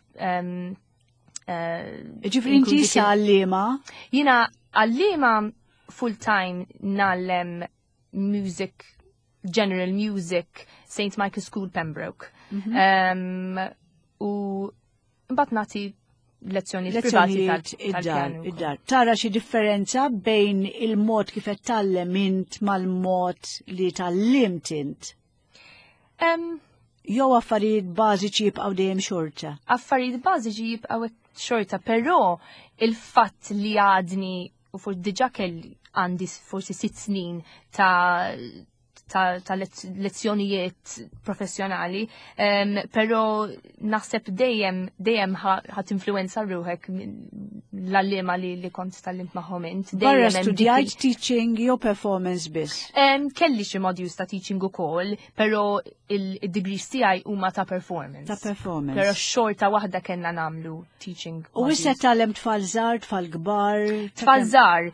Ġifri inti issa għallima? Jiena għallima full-time nallem music, general music, St. Michael's School, Pembroke. U mbagħad nagħti lezzjoni privati tal-pjanu. Id-dar. Tara xi differenza bejn il-mod kif qed tallem int mal-mod li tallimt int? Jew affarijiet bażiċi jibqgħu dejjem xorta? Affarijiet bażiċi jibqgħu xorta, però il-fatt li għadni u diġà kelli għandi forsi 6 snin ta' lezzjonijiet professjonali, pero naħseb dejjem ħat influenza ruħek l-allima li kont tal-limt maħom int. Barra studjajt teaching jew performance biss? Kelli xi modules ta' teaching ukoll, pero il-degrees tiegħi huma ta' performance. Ta' performance. Pero xorta waħda kellna nagħmlu teaching. U issa tgħallem tfal żgħar, tfal kbar? Tfal żgħar.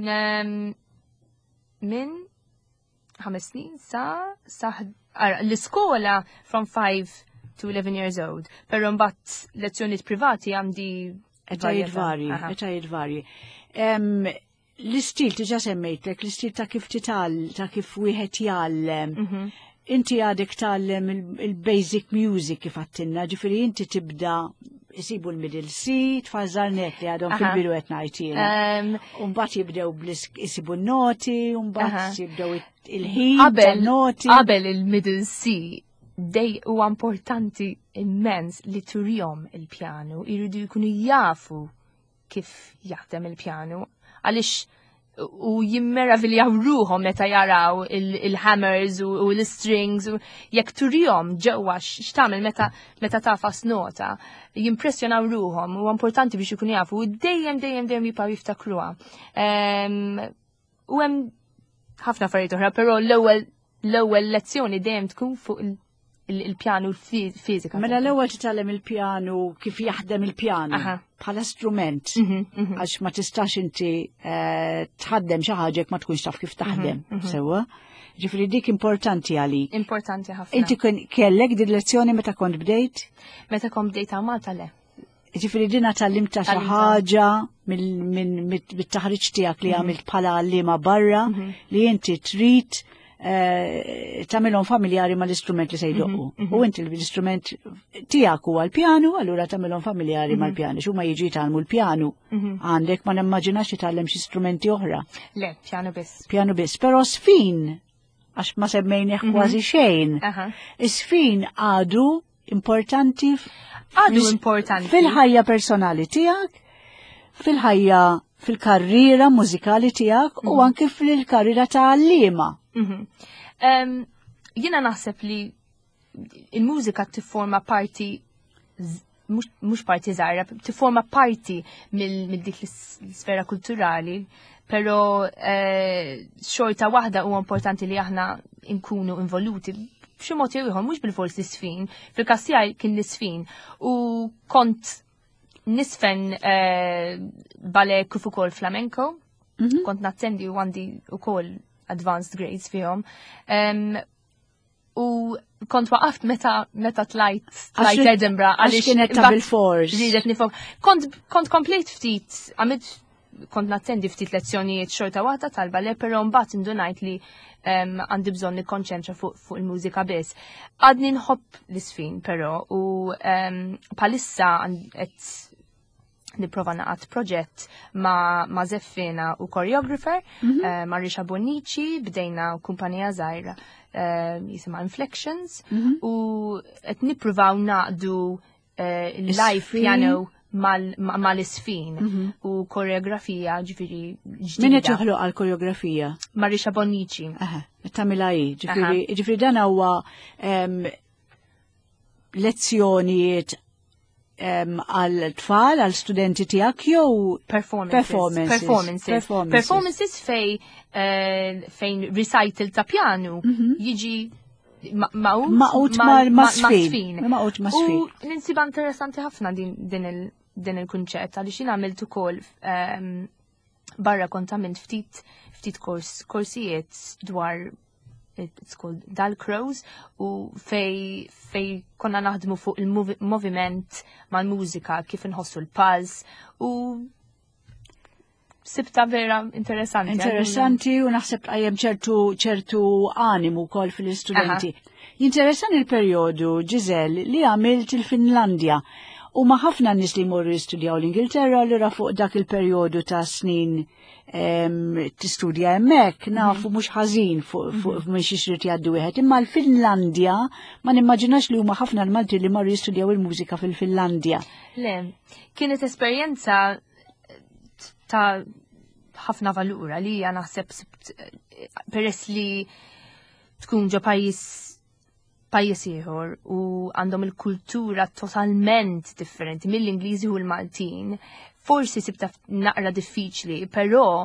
Minn 5 snin sa l-iskola from 5 to 11 years old. Pero mbagħad lezzjonijiet privati għandi etajiet varji. L-istil tiġa semmejtek, l-istil ta' kif ta' kif wieħed jgħallem. Inti għadek tgħallem il-basic music kif għattinna, ġifieri inti tibda jisibu l-middle C, tfażar net li għadhom fil-biru qed ngħid jiena. Mbagħad jibdew jisibu n-noti, mbagħad jibdew il-ħin tan-noti. Qabel il-middle C dej huwa importanti immens li turjom il-pjanu, jridu jkunu jafu kif jaħdem il-pjanu, għaliex u jimmeraviljaw ruhom meta jaraw il-hammers u l-strings u jekk turjom ġewwa x'tagħmel meta tafas nota, jimpressjonaw ruhom u importanti biex ikunu jafu u dejjem jibqgħu jiftakruha. U hemm ħafna affarijiet oħra, però l-ewwel lezzjoni dejjem tkun fuq il-pjanu l-fiżika. Mela l-ewwel titgħallem il-pjanu kif jaħdem il-pjanu bħala strument għax ma tistax inti tħaddem xi ħaġa ma tkunx taf kif taħdem sewwa. Ġifieri dik importanti għalik. Importanti ħafna. Inti kellek din lezzjoni meta kont bdejt? Meta kont bdejt Malta le. Ġifieri dina tallimta xi ħaġa mit-taħriġ tiegħek li għamilt bħala għalliema barra li inti trid tamilhom familjari ma l-istrument li se jdoqqu. U inti l-istrument tiegħek huwa l-pjanu, allura tamilhom familjari mal-pjanu. X'huma jiġu jitgħallmu l-pjanu. Għandek ma nimmaġinax jitgħallem xi strumenti oħra. Le, pjanu biss. Pjanu biss, però sfin għax ma semmejnieh kważi xejn. Is-sfin għadu importanti fil-ħajja personali tiegħek, fil-ħajja fil-karriera mużikali tiegħek u anke fil-karriera ta' għalliema. Jiena naħseb li il-mużika tifforma parti mhux parti żgħira, tifforma parti mill-dik l-sfera kulturali, però xorta waħda huwa importanti li aħna nkunu involuti b'xi mod jew ieħor mhux bil-forsi sfin. Fil-każ tiegħi kien nisfin u kont nisfen ballet kif ukoll flamenco, kont nattendi u għandi ukoll advanced grades fihom. U kont waqaft meta tlajt Edinburgh għaliex kienet ta' bil-fors. Kont komplejt ftit, kont nattendi ftit lezzjonijiet xorta waħda tal-ballet, però mbagħad indunajt li għandi bżonn nikkonċentra fuq il-mużika biss. Għadni nħobb l-isfin però u palissa nipprova naqat proġett ma' Zeffina u choreographer, ma' Risha Bonici, bdejna kumpanija żgħira jisimha Inflections, u qed nippruvaw naqdu live piano mal-isfin u koreografija ġifiri ġdida. Min qed joħloq għal koreografija? Marisha Bonici. Tamilha ġifiri dan huwa lezzjonijiet għal tfal, għal studenti tiegħek jew performances fejn recital ta' pjanu jiġi maqut ma' sfin. U ninsiba interessanti ħafna din il-kunċett għaliex jien għamilt ukoll barra kont għamilt ftit korsijiet dwar it's called Dalcrows u fej konna naħdmu fuq il-moviment mal-mużika kif inħossu l-pulse u sibta vera interessanti. Interessanti u naħseb għajem ċertu animu kol fil-istudenti. Jinteressan il-periodu, Giselle, li għamilt il-Finlandja u ma ħafna nis li morru jistudjaw l-Ingilterra li fuq dak il-periodu ta' snin tistudja hemmhekk nafu mhux ħażin fuq mhux ixrid jgħaddu wieħed. Imma l-Finlandja ma nimmaġinax li huma ħafna l-Malti li marru jistudjaw il-mużika fil-Finlandja. Le, kienet esperjenza ta' ħafna valura li hija naħseb peress li tkun ġo pajjiż ieħor u għandhom il-kultura totalment differenti mill-Ingliżi u l-Maltin. Forsi sibta naqra diffiċli, però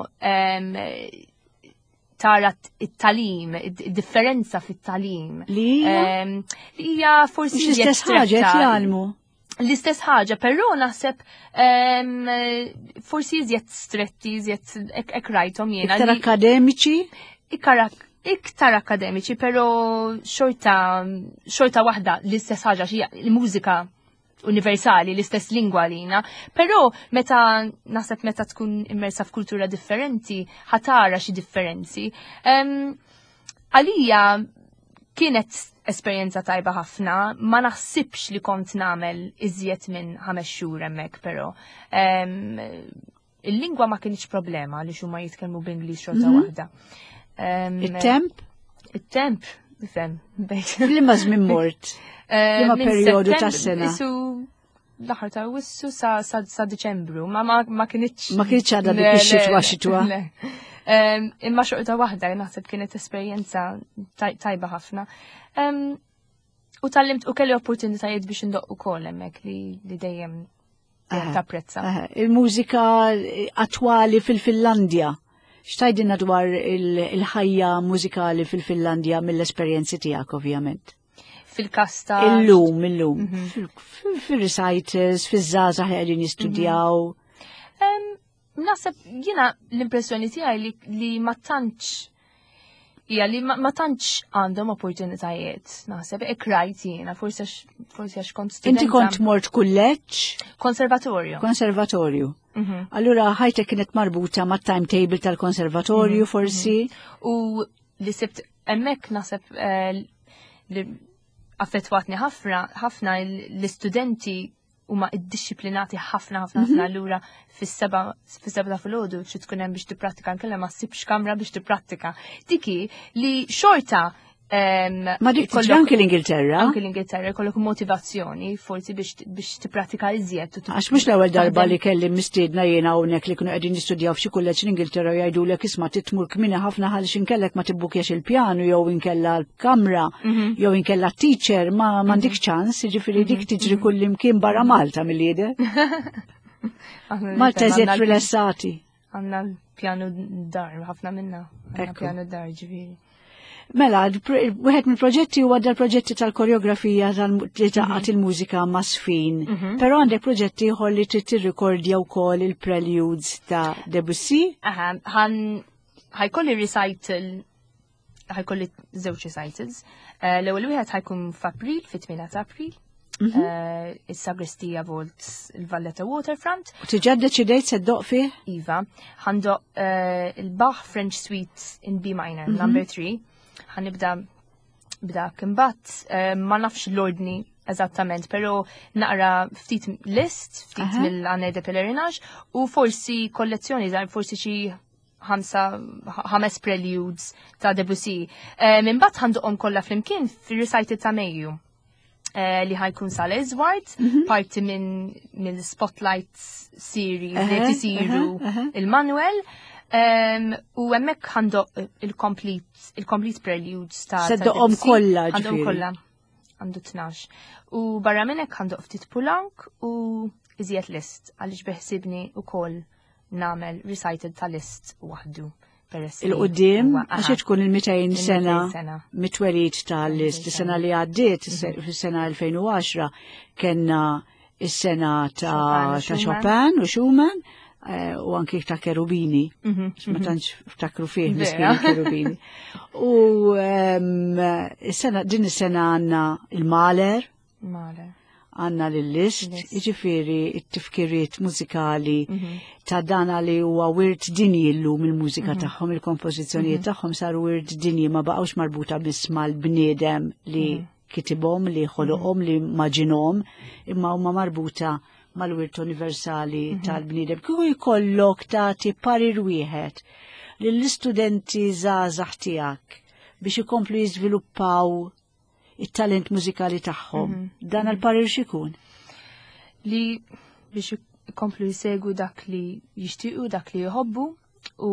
tara it-talim, differenza fit-talim. Li hija forsi l-istess ħaġa jgħalmu. L-istess ħaġa, però naħseb forsi iżjed stretti, iżjed ek rajtom jiena. Iktar akademiċi? Iktar akademiċi, però xorta waħda l-istess ħaġa xi l-mużika universali, l-istess lingwa lina, però meta tkun immersa f'kultura differenti, ħatara xi differenzi. Għalija kienet esperjenza tajba ħafna, ma naħsibx li kont nagħmel iżjed minn 5 xhur hemmhekk però. Il-lingwa ma kienx problema li huma jitkellmu b'Ingliż xorta waħda. It-temp? It-temp, bifhem. Liema żmien mort. Liema perjodu tas-sena. L-aħħar ta' Wissu sa Diċembru, ma kienx. Ma kienx għadha dik ix-xitwa. Imma xorta waħda naħseb kienet esperjenza tajba ħafna. U tallimt u kelli opportunitajiet biex indoq ukoll hemmhekk li dejjem tapprezza. Il-mużika attwali fil-Finlandja. X'tajdilna dwar il-ħajja mużikali fil-Finlandja mill-esperjenzi tiegħek ovvjament? Fil-kasta. Illum. Fil-recitals, fil-żgħażagħ qegħdin jistudjaw. Naħseb jiena l-impressjoni tiegħi li ma tantx għandhom opportunitajiet. Naħseb rajt jiena forsi għax kont studenta. Inti kont mort kulleġġ? Konservatorju. Allura ħajtek kienet marbuta ma' timetable tal-konservatorju forsi? U li sibt hemmhekk naħseb li affettwatni ħafna l-istudenti huma iddixxiplinati ħafna allura fis-seba ta' filgħodu xi tkun hemm biex tipprattika nkella ma ssibx kamra biex tipprattika. Diki li xorta ma dik anke l-Ingilterra. Anke l-Ingilterra kollok motivazzjoni forsi biex tipprattika iżjed. Għax mhux l-ewwel darba li kelli mistiedna jiena hawnhekk li kienu qegħdin jistudjaw f'xi kulleġġ l-Ingilterra jgħidulek isma' titmur kmieni ħafna ħaliex inkellek ma tibbukjax il-pjanu jew inkella l-kamra jew inkella t-teacher ma m'għandikx ċans, jiġifieri dik tiġri kullimkien barra Malta mill-jidher. Malta eżiet rilassati. Għandna l-pjanu dar, ħafna minna. Għandna pjanu dar ġifieri. Mela, wieħed mill-proġetti huwa dal-proġetti tal-koreografija li taqgħat il-mużika ma' sfin. Però għandek proġetti ieħor li trid tirrikordja wkoll il-preludes ta' Debussy? Ħajkolli recital, ħajkolli żewġ recitals. L-ewwel wieħed ħajkun f'April, fit-8 ta' April. Is-Sagristija Volt il-Valletta Waterfront. Tiġa deċidejt se ddoq fih? Iva, ħandoq il-Bach French Suite in B minor, number 3. Ħanibda b'dak imbagħad ma nafx l-ordni eżattament, pero naqra ftit list, ftit mill-Année de Pèlerinage, u forsi kollezzjoni, forsi xi 5 preludes ta' Debussy. Minn bat ħanduqhom kollha flimkien fir-recital ta' Mejju. Li ħajkun sal-Eżward, parti minn Spotlight series li tisiru il-Manuel, u hemmhekk ħandoq il-complete preludes ta' Seddoqhom kollha ġifieri. Kollha. Għandu 12. U barra minn hekk ħandoq ftit pulank u iżjed list għaliex beħsibni wkoll nagħmel recital ta' list waħdu. Il-qoddim, għax tkun il-200 sena mitwerid tal-list. Is-sena li għaddiet, fis-sena 2010, kellna is-sena ta' Chopin u Schumann u anki ta' Cherubini. Ma tantx ftakru fih miskin Cherubini. U din is-sena għandna il-Mahler. Għanna l-list, iġifiri it-tifkiriet mużikali ta' dana li huwa wirt dinji llum il-mużika tagħhom, il-kompożizzjonijiet tagħhom saru wirt dinji ma baqgħux marbuta biss mal-bniedem li kitibhom, li ħoloqhom, li maġinhom, imma huma marbuta mal-wirt universali tal-bniedem. Kieku jkollok tagħti parir wieħed lill-istudenti żgħażagħ tiegħek biex ikomplu jiżviluppaw it-talent mużikali tagħhom. Dan għal-parir x'ikun? Li biex ikomplu jsegwu dak li jixtiequ, dak li jħobbu u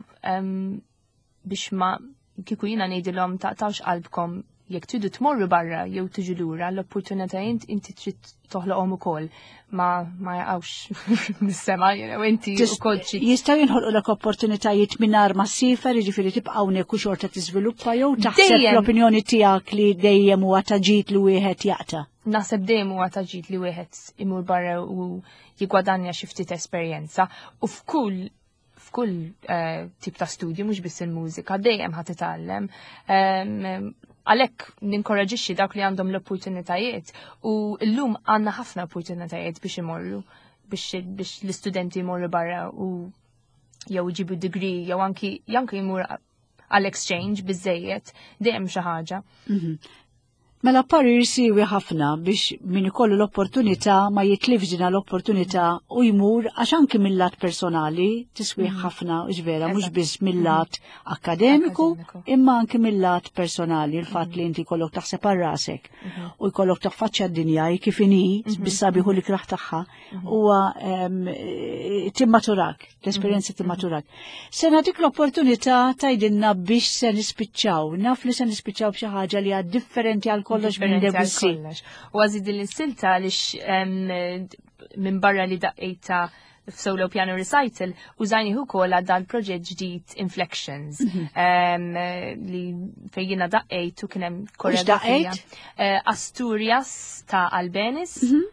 biex ma kieku jiena ngħidilhom taqtawx qalbkom jekk tridu tmorru barra jew tiġu lura l-opportunitajiet inti trid toħloqhom ukoll ma jaqgħux mis-sema jew inti wkoll jistgħu jinħolqulek opportunitajiet mingħajr ma ssifer, jiġifieri tibqa' hawnhekk u xorta tiżviluppa jew taħseb l-opinjoni tiegħek li dejjem huwa taġid li wieħed jaqta'. Naħseb dejjem huwa taġid li wieħed imur barra u jigwadanja xi ftit esperjenza u f'kull tip ta' studju mhux biss il-mużika dejjem ħadd titgħallem. Għalhekk ninkoraġixxi dawk li għandhom l-opportunitajiet u llum għandna ħafna opportunitajiet biex imorru biex l-istudenti jmorru barra u jew jġibu degree jew anki jmur għall-exchange biżejjed dejjem xi ħaġa. Mela parir siwi ħafna biex min ikollu l-opportunità ma jitlifx din l-opportunità u jmur għax anki mill-lat personali tiswih ħafna ġvera mhux biss mill-lat akademiku imma anki mill-lat personali il-fatt li inti jkollok taħseb għal rasek u jkollok taffaċċja d-dinja kif inhi bis-sabiħu li kraħ tagħha huwa timmaturak, l-esperjenza timmaturak. Se nagħtik l-opportunità tgħidilna biex se nispiċċaw, naf li se nispiċċaw b'xi ħaġa li hija differenti għal kollox minn Debussy. U għazid il-silta għalix minn barra li daqqejta f-solo piano recital użajni kol għadda l-proġett ġdid Inflections li fejjina daqqejt u kienem koreografija. Asturias ta' Albenis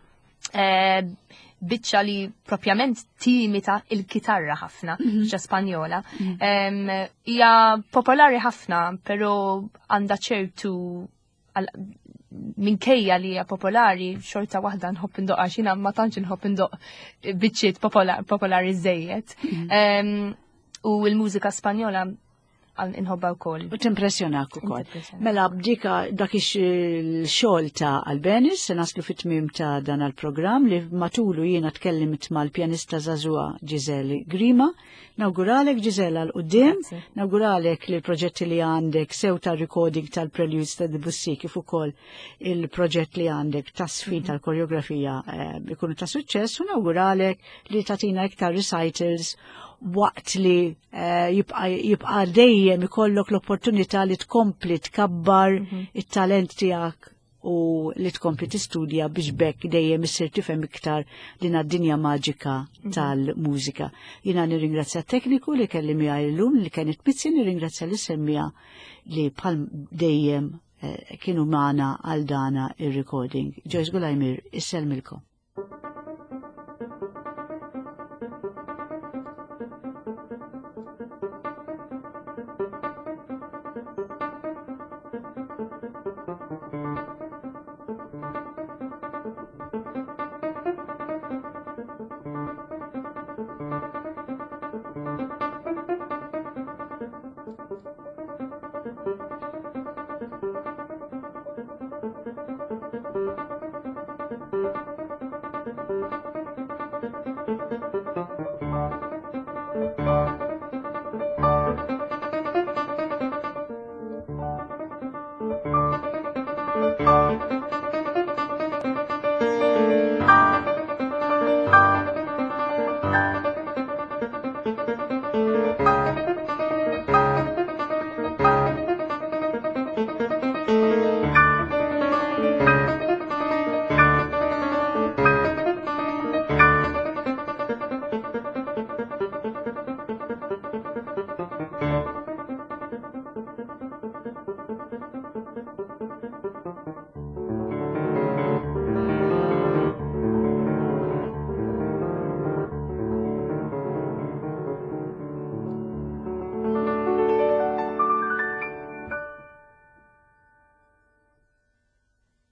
biċċa li propjament timita il-kitarra ħafna, ġa Spanjola. Hija popolari ħafna, pero għandha ċertu minkejja li hija popolari xorta waħda nħobb indoqqa xina ma tantx nħobb indoq biċċiet popolari żejjed. U l-mużika Spanjola inħobba wkoll. U timpressjonak ukoll. Mela bdika dak il-xogħol ta' Albenis se naslu fit-tmiem ta' dan il-programm li matulu jiena tkellimt mal-pjanista żagħżugħa Giselle Grima. Nawguralek Gisella l-qudiem, nawguralek li l-proġetti li għandek sew ta' recording tal-preludes ta' Debussy kif ukoll il-proġett li għandek ta' sfid tal-koreografija ikunu ta' suċċess u nawguralek li tagħtina iktar recitals waqt li jibqa' dejjem ikollok l-opportunità li tkompli tkabbar it-talent tiegħek u li tkompli tistudja biex bekk dejjem issir tifhem iktar din d-dinja maġika tal-mużika. Jiena nirringrazzja t-tekniku li kelli miegħi llum li kienet Mizzi, nirringrazzja li semmija li bħal dejjem kienu magħna għal dana ir-recording. Joyce Gulajmir, isselmilkom.